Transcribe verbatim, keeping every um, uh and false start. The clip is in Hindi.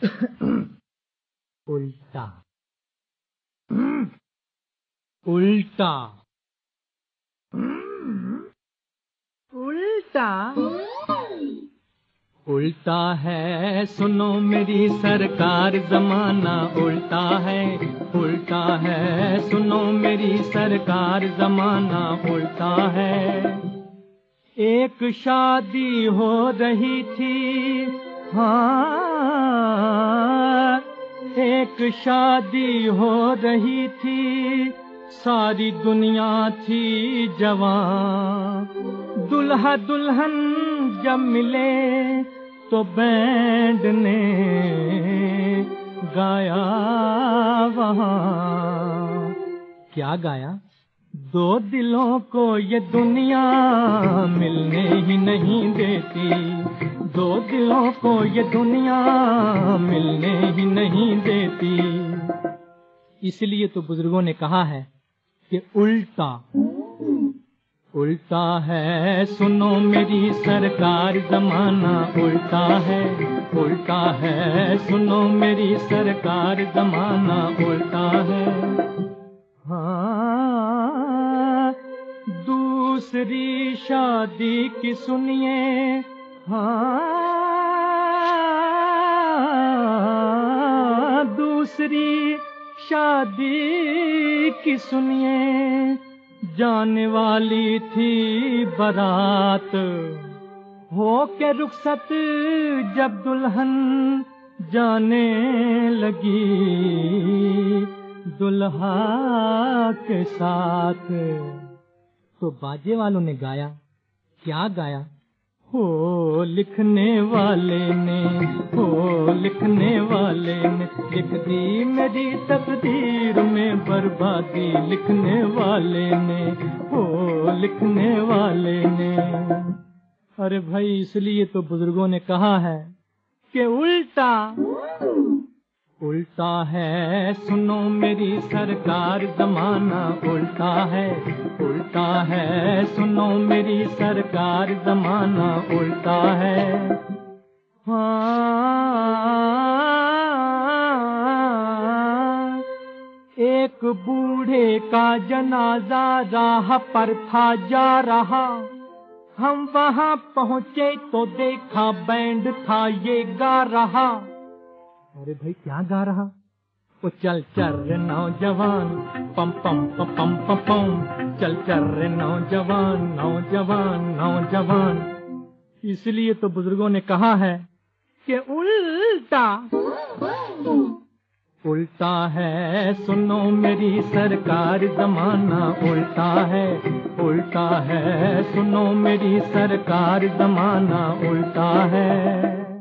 उल्टा उल्टा उल्टा उल्टा है सुनो मेरी सरकार, जमाना उल्टा है। उल्टा है सुनो मेरी सरकार, जमाना उल्टा है। एक शादी हो रही थी, हाँ एक शादी हो रही थी, सारी दुनिया थी जवां। दुल्हा दुल्हन जब मिले तो बैंड ने गाया वहाँ। क्या गाया? दो दिलों को ये दुनिया मिलने ही नहीं देती, दो दिलों को ये दुनिया मिलने ही नहीं देती। इसलिए तो बुजुर्गों ने कहा है कि उल्टा उल्टा है सुनो मेरी सरकार, जमाना उल्टा है। उल्टा है सुनो मेरी सरकार, जमाना उल्टा है। हाँ दूसरी शादी की सुनिए, हाँ दूसरी शादी की सुनिए, जाने वाली थी बारात, हो के रुखसत जब दुल्हन जाने लगी दुल्हा के साथ। तो बाजे वालों ने गाया, क्या गाया? हो लिखने वाले ने, हो लिखने वाले ने लिख दी मेरी तकदीर में बर्बादी, लिखने वाले ने, हो लिखने वाले ने। अरे भाई इसलिए तो बुजुर्गों ने कहा है कि उल्टा उल्टा है सुनो मेरी सरकार, जमाना उल्टा है। उल्टा है सुनो मेरी सरकार, जमाना उल्टा है। हाँ एक बूढ़े का जनाजा राह पर था जा रहा, हम वहाँ पहुँचे तो देखा बैंड था ये गा रहा। अरे भाई क्या गा रहा? वो चल चल रे नौजवान, पम पम पम पम पम पम, चल चल रे नौजवान नौजवान नौजवान। इसलिए तो बुजुर्गों ने कहा है कि उल्टा उल्टा है सुनो मेरी सरकार, जमाना उल्टा है। उल्टा है सुनो मेरी सरकार, जमाना उल्टा है।